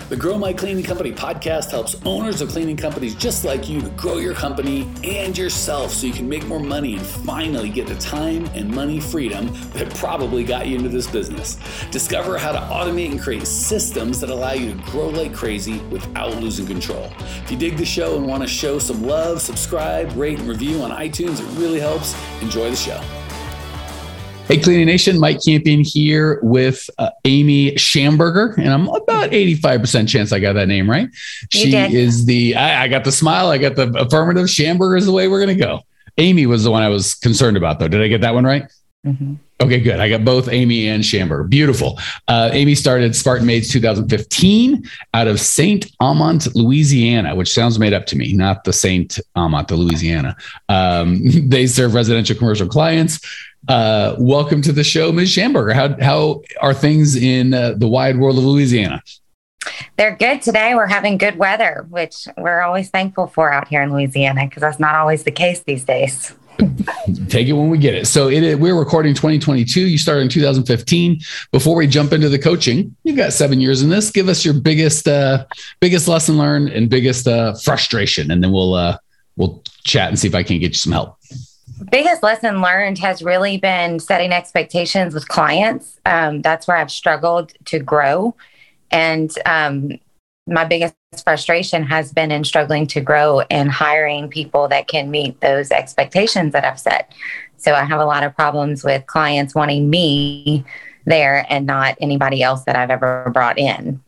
The Grow My Cleaning Company podcast helps owners of cleaning companies just like you to grow your company and yourself so you can make more money and finally get the time and money freedom that probably got you into this business. Discover how to automate and create systems that allow you to grow like crazy without losing control. If you dig the show and want to show some love, subscribe, rate, and review on iTunes. It really helps. Enjoy the show. Hey, Cleaning Nation, Mike Campion here with Amy Schamberger, and I'm about 85% chance I got that name right. She is I got the smile, I got the affirmative. Schamberger is the way we're going to go. Amy was the one I was concerned about, though. Did I get that one right? Mm-hmm. Okay, good. I got both Amy and Schamberger. Beautiful. Amy started Spartan Maids 2015 out of St. Amant, Louisiana, which sounds made up to me, not the St. Amant, the Louisiana. They serve residential commercial clients. Welcome to the show, Ms. Schamberger. How are things in the wide world of Louisiana? They're good today. We're having good weather, which we're always thankful for out here in Louisiana because that's not always the case these days. Take it when we get it. So we're recording 2022. You started in 2015. Before we jump into the coaching, you've got 7 years in this. Give us your biggest lesson learned and biggest frustration, and then we'll chat and see if I can get you some help. Biggest lesson learned has really been setting expectations with clients. That's where I've struggled to grow. And my biggest frustration has been in struggling to grow and hiring people that can meet those expectations that I've set. So I have a lot of problems with clients wanting me there and not anybody else that I've ever brought in.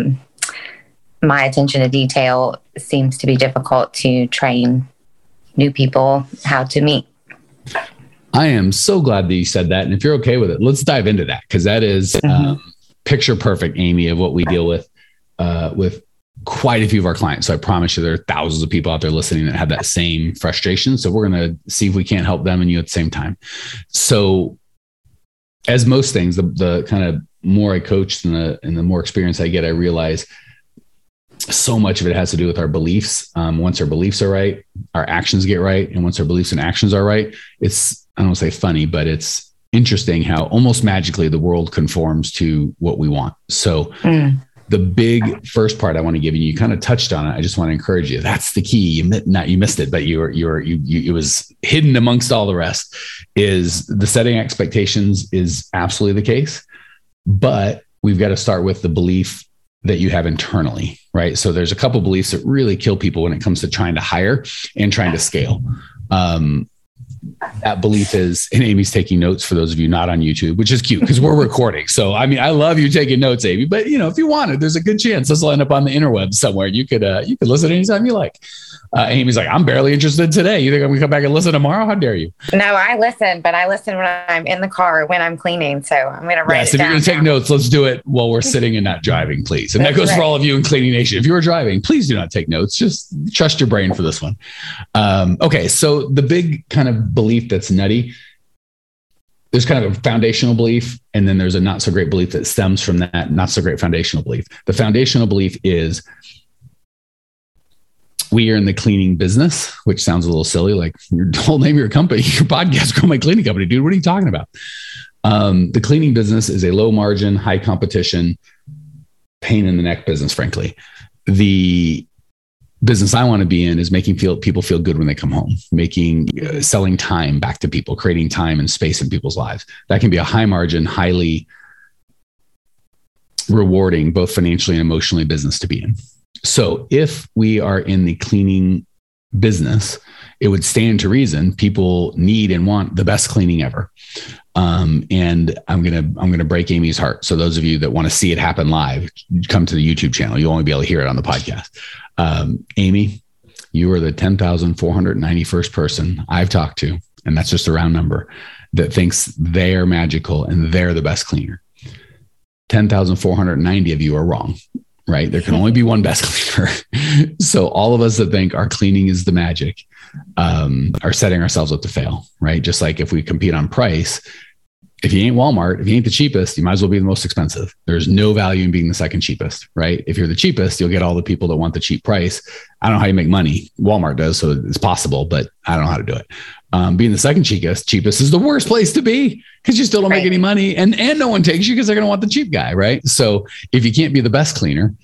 My attention to detail seems to be difficult to train new people how to meet. I am so glad that you said that. And if you're okay with it, let's dive into that, because that is picture perfect, Amy, of what we deal with quite a few of our clients. So I promise you there are thousands of people out there listening that have that same frustration. So we're going to see if we can't help them and you at the same time. So as most things, the kind of more I coach and the more experience I get, I realize so much of it has to do with our beliefs. Once our beliefs are right, our actions get right. And once our beliefs and actions are right, it's, I don't want to say funny, but it's interesting how almost magically the world conforms to what we want. So the big first part I want to give you, you kind of touched on it. I just want to encourage you. That's the key. You missed it, but it was hidden amongst all the rest. Is the setting expectations is absolutely the case, but we've got to start with the belief that you have internally, right? So there's a couple beliefs that really kill people when it comes to trying to hire and trying to scale. That belief is, and Amy's taking notes for those of you not on YouTube, which is cute because we're recording. So, I mean, I love you taking notes, Amy, but if you wanted, there's a good chance this will end up on the interwebs somewhere. You could listen anytime you like. Amy's like, I'm barely interested today. You think I'm gonna come back and listen tomorrow? How dare you? No, I listen, but I listen when I'm in the car, when I'm cleaning. So I'm going to write it down. If you're going to take notes, let's do it while we're sitting and not driving, please. And that goes for all of you in Cleaning Nation. If you are driving, please do not take notes. Just trust your brain for this one. Okay. So the big kind of belief that's nutty, there's kind of a foundational belief, and then there's a not so great belief that stems from that not so great foundational belief. The foundational belief is, we are in the cleaning business, which sounds a little silly, like your whole name of your company, your podcast, Grow My Cleaning Company, dude. What are you talking about? The cleaning business is a low margin, high competition, pain in the neck business, frankly. The business I want to be in is making people feel good when they come home, selling time back to people, creating time and space in people's lives. That can be a high margin, highly rewarding, both financially and emotionally, business to be in. So if we are in the cleaning business, it would stand to reason people need and want the best cleaning ever. And I'm gonna break Amy's heart. So those of you that want to see it happen live, come to the YouTube channel. You'll only be able to hear it on the podcast. Amy, you are the 10,491st person I've talked to, and that's just a round number, that thinks they're magical and they're the best cleaner. 10,490 of you are wrong. Right? There can only be one best cleaner. So all of us that think our cleaning is the magic are setting ourselves up to fail, right? Just like if we compete on price, if you ain't Walmart, if you ain't the cheapest, you might as well be the most expensive. There's no value in being the second cheapest, right? If you're the cheapest, you'll get all the people that want the cheap price. I don't know how you make money. Walmart does, so it's possible, but I don't know how to do it. Being the second cheapest is the worst place to be because you still don't make any money and no one takes you because they're going to want the cheap guy, right? So if you can't be the best cleaner,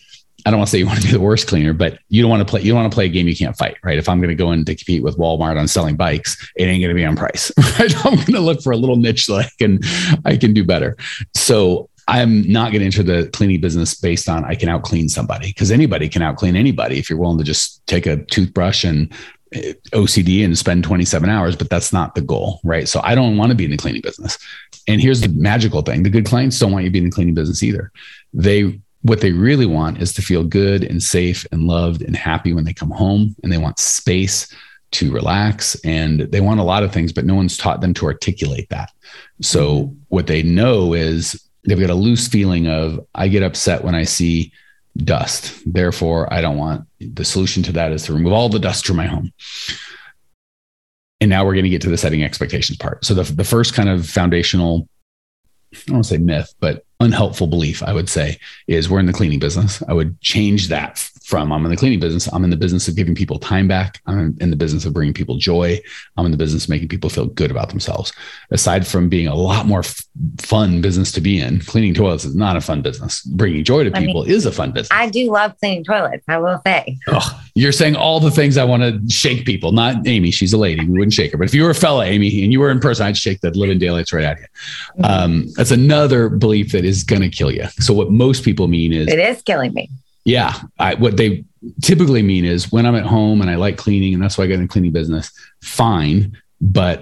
I don't want to say you want to be the worst cleaner, but you don't want to play a game you can't fight, right? If I'm going to go in to compete with Walmart on selling bikes, it ain't going to be on price, right? I'm going to look for a little niche that I can do better. So I'm not going to enter the cleaning business based on I can out clean somebody, because anybody can out clean anybody if you're willing to just take a toothbrush and OCD and spend 27 hours, but that's not the goal, right? So I don't want to be in the cleaning business. And here's the magical thing. The good clients don't want you to be in the cleaning business either. What they really want is to feel good and safe and loved and happy when they come home, and they want space to relax, and they want a lot of things, but no one's taught them to articulate that. So what they know is they've got a loose feeling of, I get upset when I see dust. Therefore, I don't want. The solution to that is to remove all the dust from my home. And now we're going to get to the setting expectations part. So the first kind of foundational, I don't want to say myth, but unhelpful belief, I would say, is we're in the cleaning business. I would change that from I'm in the cleaning business. I'm in the business of giving people time back. I'm in the business of bringing people joy. I'm in the business of making people feel good about themselves. Aside from being a lot more fun business to be in, cleaning toilets is not a fun business. Bringing joy to people is a fun business. I do love cleaning toilets, I will say. Oh, you're saying all the things I want to shake people, not Amy. She's a lady. We wouldn't shake her. But if you were a fella, Amy, and you were in person, I'd shake the living daylights right out of you. That's another belief that is going to kill you. So what most people mean is... It is killing me. Yeah. What they typically mean is when I'm at home and I like cleaning, and that's why I got in the cleaning business, fine. But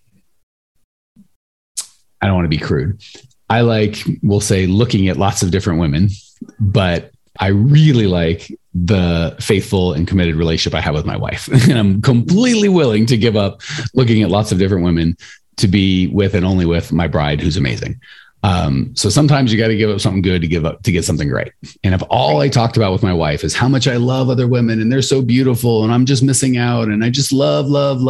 I don't want to be crude. I like, we'll say, looking at lots of different women, but I really like the faithful and committed relationship I have with my wife. And I'm completely willing to give up looking at lots of different women to be with and only with my bride, who's amazing. So sometimes you got to give up something good to get something great. And if all I talked about with my wife is how much I love other women and they're so beautiful and I'm just missing out and I just love,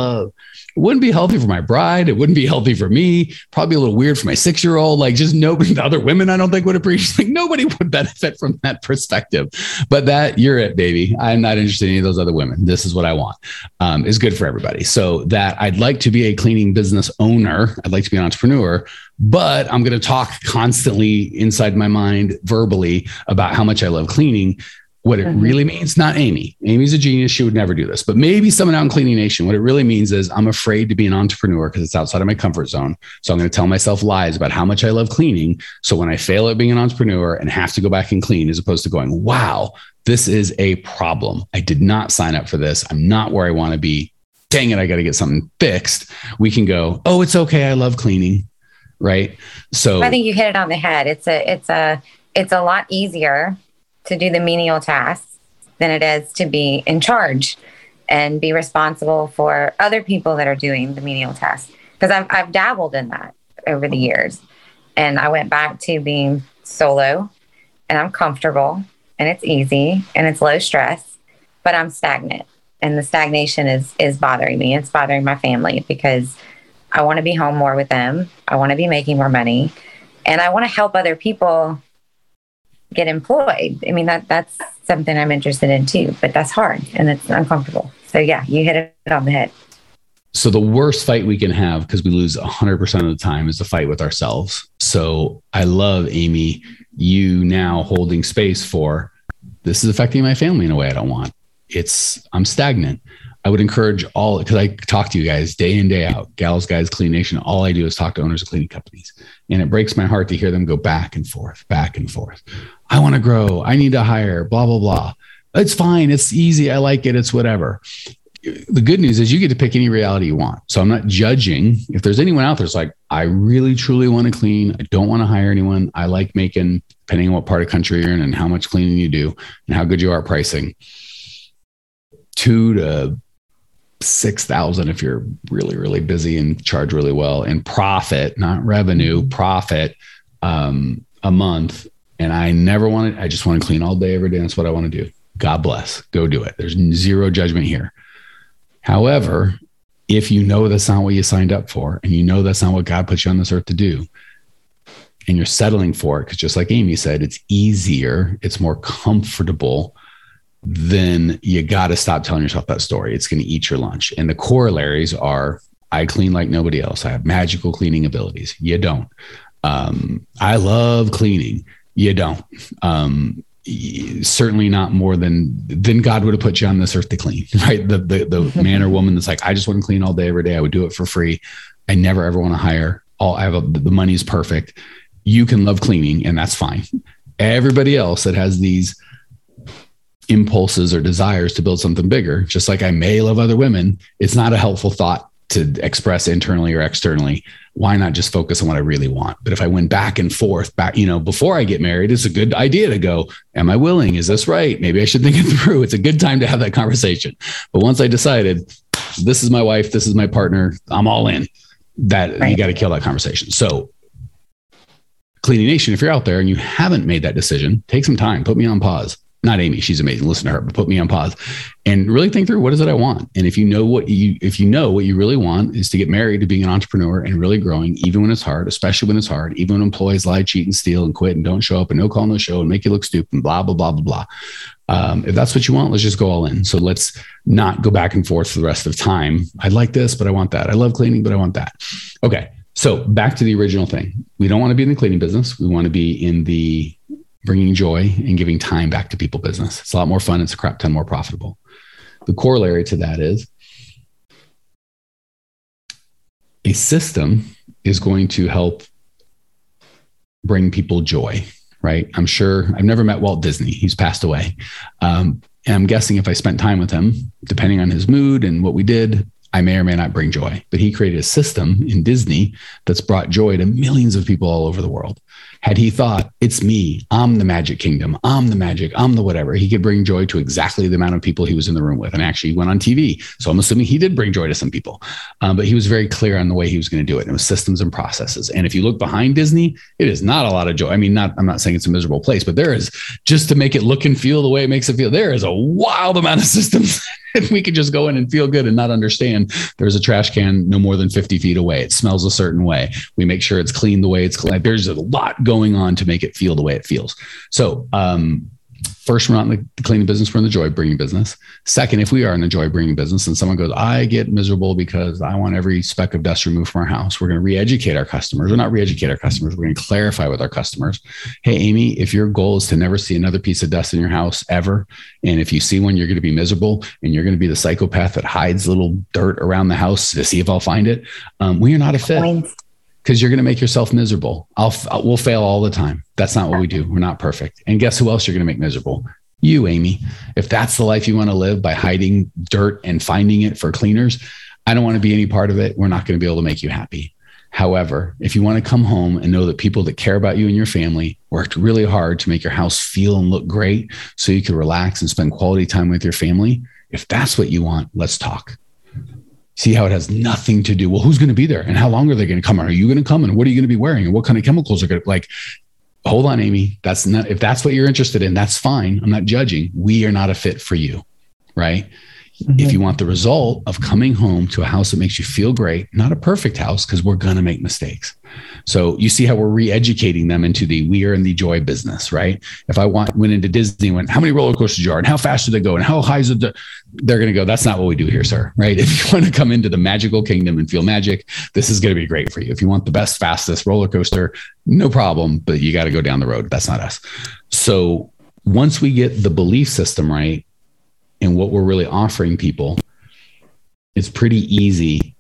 it wouldn't be healthy for my bride. It wouldn't be healthy for me. Probably a little weird for my 6-year-old. Like, just nobody, the other women I don't think would appreciate. Like, nobody would benefit from that perspective. But that, you're it, baby. I'm not interested in any of those other women. This is what I want. Is good for everybody. So that I'd like to be a cleaning business owner. I'd like to be an entrepreneur, but I'm going to talk constantly inside my mind verbally about how much I love cleaning. What it really means, not Amy. Amy's a genius. She would never do this, but maybe someone out in Cleaning Nation, what it really means is I'm afraid to be an entrepreneur because it's outside of my comfort zone. So I'm going to tell myself lies about how much I love cleaning. So when I fail at being an entrepreneur and have to go back and clean, as opposed to going, wow, this is a problem. I did not sign up for this. I'm not where I want to be. Dang it, I got to get something fixed. We can go, oh, it's okay. I love cleaning. Right. So I think you hit it on the head. It's a lot easier to do the menial tasks than it is to be in charge and be responsible for other people that are doing the menial tasks. Because I've dabbled in that over the years, and I went back to being solo, and I'm comfortable and it's easy and it's low stress, but I'm stagnant, and the stagnation is bothering me. It's bothering my family because I want to be home more with them. I want to be making more money, and I want to help other people get employed. I mean, that's something I'm interested in too, but that's hard and it's uncomfortable. So yeah, you hit it on the head. So the worst fight we can have, because we lose 100% of the time, is the fight with ourselves. So I love, Amy, you now holding space for, this is affecting my family in a way I don't want. I'm stagnant. I would encourage all, because I talk to you guys day in, day out, gals, guys, Clean Nation. All I do is talk to owners of cleaning companies. And it breaks my heart to hear them go back and forth, back and forth. I want to grow. I need to hire, blah, blah, blah. It's fine. It's easy. I like it. It's whatever. The good news is you get to pick any reality you want. So I'm not judging. If there's anyone out there that's like, I really, truly want to clean. I don't want to hire anyone. I like making, depending on what part of country you're in and how much cleaning you do and how good you are at pricing, $2,000 to $6,000 if you're really, really busy and charge really well, and profit, not revenue, profit a month. And I just want to clean all day, every day. That's what I want to do. God bless. Go do it. There's zero judgment here. However, if you know that's not what you signed up for, and you know that's not what God put you on this earth to do, and you're settling for it, because just like Amy said, it's easier, it's more comfortable, then you got to stop telling yourself that story. It's going to eat your lunch. And the corollaries are, I clean like nobody else. I have magical cleaning abilities. You don't. I love cleaning. You don't. certainly not more than God would have put you on this earth to clean, right? The man or woman that's like, I just want to clean all day, every day. I would do it for free. I never ever want to hire. The money is perfect. You can love cleaning and that's fine. Everybody else that has these impulses or desires to build something bigger, just like I may love other women, it's not a helpful thought to express internally or externally. Why not just focus on what I really want? But if I went back and forth, before I get married, it's a good idea to go, am I willing? Is this right? Maybe I should think it through. It's a good time to have that conversation. But once I decided, this is my wife, this is my partner, I'm all in, you got to kill that conversation. So Cleaning Nation, if you're out there and you haven't made that decision, take some time, put me on pause. Not Amy, she's amazing. Listen to her, but put me on pause and really think through, what is it I want? And if you know what you really want is to get married to being an entrepreneur and really growing, even when it's hard, especially when it's hard, even when employees lie, cheat, and steal and quit and don't show up and no call, no show and make you look stupid and blah, blah, blah, blah, blah. If that's what you want, let's just go all in. So let's not go back and forth for the rest of time. I'd like this, but I want that. I love cleaning, but I want that. Okay. So back to the original thing. We don't want to be in the cleaning business. We want to be in the bringing joy and giving time back to people business. It's a lot more fun. It's a crap ton more profitable. The corollary to that is a system is going to help bring people joy, right? I'm sure I've never met Walt Disney. He's passed away. And I'm guessing if I spent time with him, depending on his mood and what we did, I may or may not bring joy. But he created a system in Disney that's brought joy to millions of people all over the world. Had he thought, it's me, I'm the magic kingdom, I'm the magic, I'm the whatever, he could bring joy to exactly the amount of people he was in the room with. And actually he went on TV. So I'm assuming he did bring joy to some people. But he was very clear on the way he was going to do it. And it was systems and processes. And if you look behind Disney, it is not a lot of joy. I mean, I'm not saying it's a miserable place, but there is, just to make it look and feel the way it makes it feel, there is a wild amount of systems. And we could just go in and feel good and not understand there's a trash can no more than 50 feet away. It smells a certain way. We make sure it's clean the way it's clean. There's a lot going on to make it feel the way it feels. So first, we're not in the cleaning business, we're in the joy bringing business. Second, if we are in the joy bringing business and someone goes, I get miserable because I want every speck of dust removed from our house, we're going to re-educate our customers. We're not re-educate our customers. We're going to clarify with our customers. Hey, Amy, if your goal is to never see another piece of dust in your house ever, and if you see one, you're going to be miserable and you're going to be the psychopath that hides little dirt around the house to see if I'll find it. We are not a fit. Because you're going to make yourself miserable. We'll fail all the time. That's not what we do. We're not perfect. And guess who else you're going to make miserable? You, Amy. If that's the life you want to live by hiding dirt and finding it for cleaners, I don't want to be any part of it. We're not going to be able to make you happy. However, if you want to come home and know that people that care about you and your family worked really hard to make your house feel and look great so you can relax and spend quality time with your family, if that's what you want, let's talk. See how it has nothing to do. Well, who's going to be there and how long are they going to come? Are you going to come and what are you going to be wearing and what kind of chemicals are going to hold on, Amy. That's not, if that's what you're interested in, that's fine. I'm not judging. We are not a fit for you. Right. Mm-hmm. If you want the result of coming home to a house that makes you feel great, not a perfect house, because we're going to make mistakes. So you see how we're re-educating them into we are in the joy business, right? If I went into Disney and went, how many roller coasters are and how fast do they go and how high is it? They're going to go, that's not what we do here, sir. Right? If you want to come into the magical kingdom and feel magic, this is going to be great for you. If you want the best, fastest roller coaster, no problem, but you got to go down the road. That's not us. So once we get the belief system right and what we're really offering people, it's pretty easy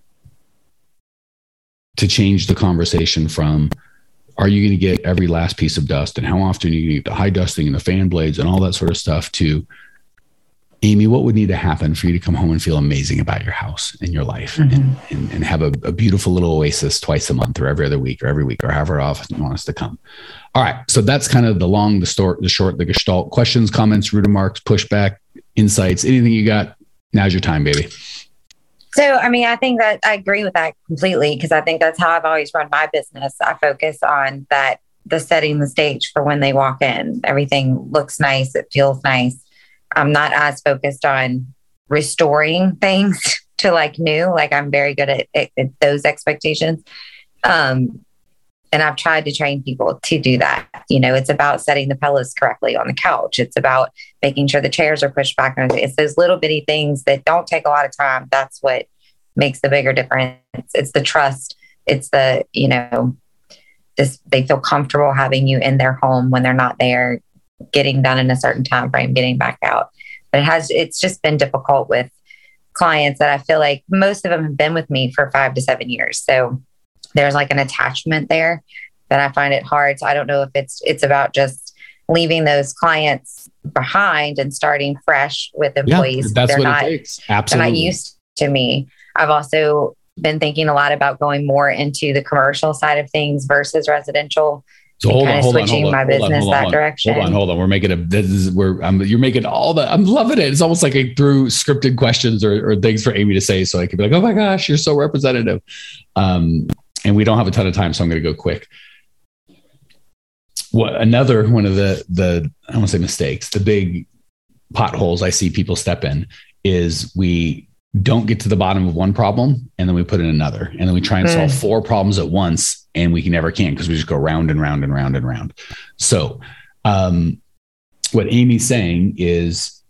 to change the conversation from, are you going to get every last piece of dust and how often are you going to get the high dusting and the fan blades and all that sort of stuff, to, Amy, what would need to happen for you to come home and feel amazing about your house and your life, mm-hmm. and have a beautiful little oasis twice a month or every other week or every week or however often you want us to come. All right. So that's kind of the long, the short, the gestalt. Questions, comments, root remarks, pushback, insights, anything you got. Now's your time, baby. So, I mean, I think that I agree with that completely, because I think that's how I've always run my business. I focus on that, the setting the stage for when they walk in. Everything looks nice. It feels nice. I'm not as focused on restoring things to new. I'm very good at those expectations. And I've tried to train people to do that. It's about setting the pillows correctly on the couch. It's about making sure the chairs are pushed back. It's those little bitty things that don't take a lot of time. That's what makes the bigger difference. It's the trust. It's the, they feel comfortable having you in their home when they're not there. getting done in a certain time frame, getting back out. But it's just been difficult with clients that I feel like most of them have been with me for 5 to 7 years. So there's like an attachment there that I find it hard. So I don't know if it's about just leaving those clients behind and starting fresh with employees. That's what it takes. Absolutely. They're not used to me. I've also been thinking a lot about going more into the commercial side of things versus residential. So hold on, switching my business that direction. Hold on. We're making you're making all the, I'm loving it. It's almost like I threw scripted questions or things for Amy to say. So I could be like, oh my gosh, you're so representative. And we don't have a ton of time, so I'm going to go quick. Another one of the I don't want to say mistakes, the big potholes I see people step in is we don't get to the bottom of one problem and then we put in another, and then we try and solve 4 problems at once, and we never can because we just go round and round and round and round. So what Amy's saying is,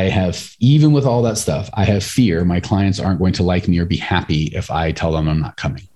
even with all that stuff, I have fear my clients aren't going to like me or be happy if I tell them I'm not coming.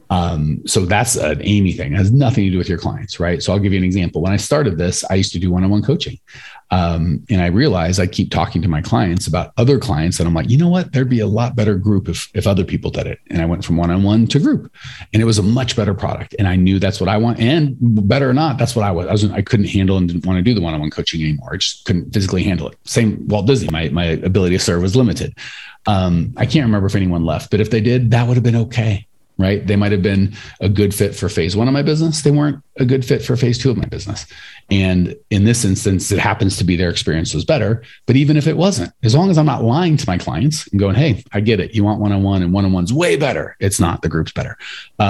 So that's an Amy thing. It has nothing to do with your clients, right? So I'll give you an example. When I started this, I used to do one-on-one coaching. And I realized I keep talking to my clients about other clients, and I'm like, you know what? There'd be a lot better group if other people did it. And I went from one-on-one to group, and it was a much better product. And I knew that's what I want, and better or not, that's what I was. I couldn't handle and didn't want to do the one-on-one coaching anymore. I just couldn't physically handle it. Same Walt Disney, my ability to serve was limited. I can't remember if anyone left, but if they did, that would have been okay. Right? They might have been a good fit for phase 1 of my business. They weren't a good fit for phase 2 of my business. And in this instance, it happens to be their experience was better. But even if it wasn't, as long as I'm not lying to my clients and going, hey, I get it. You want one-on-one, and one-on-one's way better. It's not. The group's better.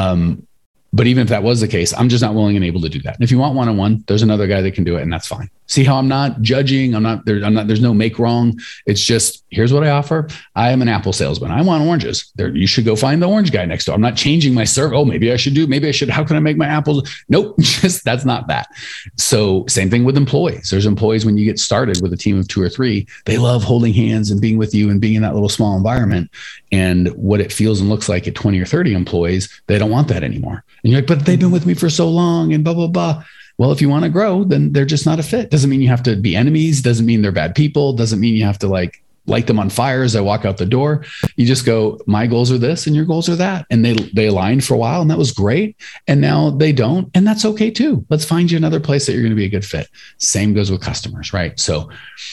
But even if that was the case, I'm just not willing and able to do that. And if you want one-on-one, there's another guy that can do it, and that's fine. See how I'm not judging? There's no make wrong. It's just, here's what I offer. I am an apple salesman. I want oranges. You should go find the orange guy next door. I'm not changing my service. Oh, maybe I should. How can I make my apples? Nope. That's not that. So same thing with employees. There's employees, when you get started with a team of 2 or 3, they love holding hands and being with you and being in that little small environment. And what it feels and looks like at 20 or 30 employees, they don't want that anymore. And you're like, but they've been with me for so long and blah, blah, blah. Well, if you want to grow, then they're just not a fit. Doesn't mean you have to be enemies. Doesn't mean they're bad people. Doesn't mean you have to light them on fire as I walk out the door. You just go, my goals are this and your goals are that. And they aligned for a while, and that was great. And now they don't. And that's okay too. Let's find you another place that you're going to be a good fit. Same goes with customers, right? So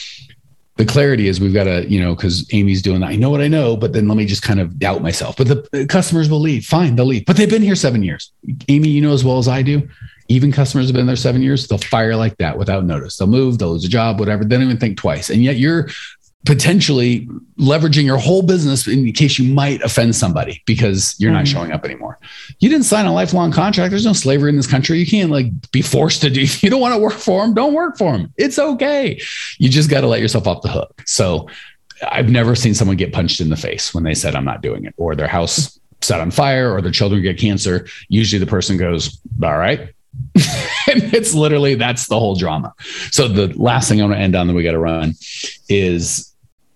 the clarity is we've got to, because Amy's doing that. I know what I know, but then let me just kind of doubt myself. But the customers will leave. Fine, they'll leave. But they've been here 7 years. Amy, you know as well as I do, even customers have been there 7 years, they'll fire like that without notice. They'll move, they'll lose a job, whatever. They don't even think twice. And yet you're potentially leveraging your whole business in case you might offend somebody because you're not showing up anymore. You didn't sign a lifelong contract. There's no slavery in this country. You can't be forced to do. If you don't want to work for them, don't work for them. It's okay. You just got to let yourself off the hook. So I've never seen someone get punched in the face when they said, I'm not doing it, or their house set on fire, or their children get cancer. Usually the person goes, all right. And it's literally, that's the whole drama. So the last thing I want to end on that we got to run is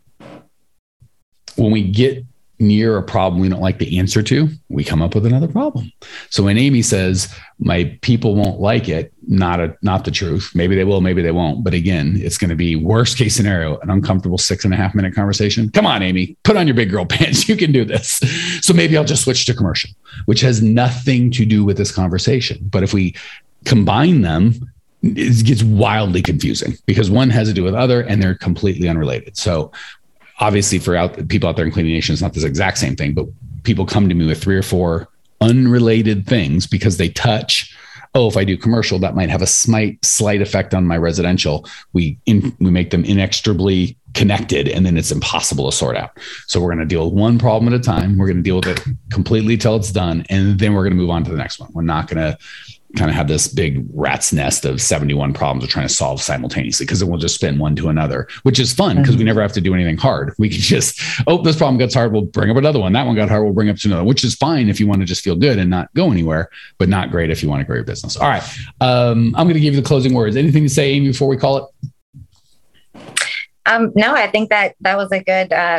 when we get near a problem we don't like the answer to, we come up with another problem. So when Amy says my people won't like it, not the truth. Maybe they will, maybe they won't. But again, it's going to be worst case scenario, an uncomfortable 6.5 minute conversation. Come on, Amy, put on your big girl pants. You can do this. So maybe I'll just switch to commercial, which has nothing to do with this conversation. But if we combine them, it gets wildly confusing because one has to do with other and they're completely unrelated. So obviously for people out there in Cleaning Nation, it's not this exact same thing, but people come to me with 3 or 4 unrelated things because they touch, if I do commercial, that might have a slight effect on my residential. We make them inextricably connected, and then it's impossible to sort out. So we're going to deal with one problem at a time. We're going to deal with it completely till it's done. And then we're going to move on to the next one. We're not going to kind of have this big rat's nest of 71 problems we're trying to solve simultaneously, because then we'll just spin one to another, which is fun because we never have to do anything hard. We can just, this problem gets hard, we'll bring up another one. That one got hard, we'll bring up to another, which is fine if you want to just feel good and not go anywhere, but not great if you want to grow your business. All right. I'm going to give you the closing words. Anything to say, Amy, before we call it? No, I think that was a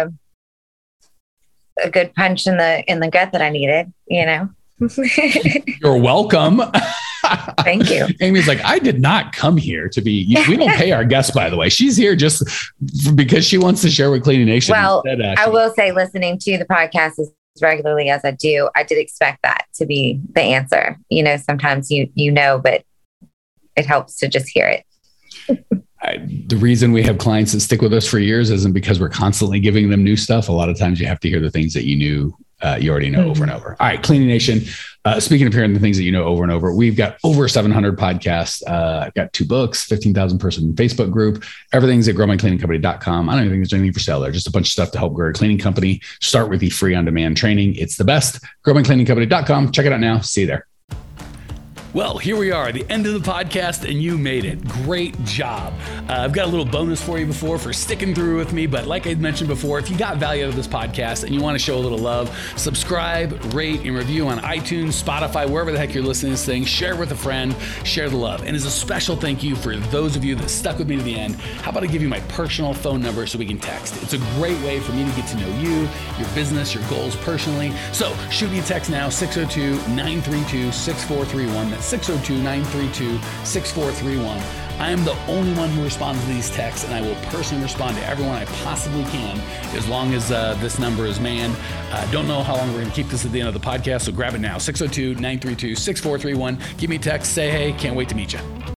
good punch in the gut that I needed, You're welcome. Thank you. Amy's like, I did not come here to be, we don't pay our guests, by the way. She's here just because she wants to share with Cleaning Nation. Well, I will say, listening to the podcast as regularly as I do, I did expect that to be the answer. You know, sometimes you know, but it helps to just hear it. The reason we have clients that stick with us for years isn't because we're constantly giving them new stuff. A lot of times you have to hear the things that you already know over and over. All right, Cleaning Nation. Speaking of hearing the things that you know over and over, we've got over 700 podcasts. I've got 2 books, 15,000 person Facebook group. Everything's at growmycleaningcompany.com. I don't even think there's anything for sale there. Just a bunch of stuff to help grow your cleaning company. Start with the free on-demand training. It's the best. growmycleaningcompany.com. Check it out now. See you there. Well, here we are at the end of the podcast and you made it. Great job. I've got a little bonus for you for sticking through with me. But like I mentioned before, if you got value out of this podcast and you want to show a little love, subscribe, rate, and review on iTunes, Spotify, wherever the heck you're listening to this thing. Share with a friend, share the love. And as a special thank you for those of you that stuck with me to the end, how about I give you my personal phone number so we can text? It's a great way for me to get to know you, your business, your goals personally. So shoot me a text now, 602-932-6431. 602-932-6431. I am the only one who responds to these texts, and I will personally respond to everyone I possibly can as long as this number is manned. Don't know how long we're going to keep this at the end of the podcast, so grab it now, 602-932-6431. Give me a text, say hey, can't wait to meet you.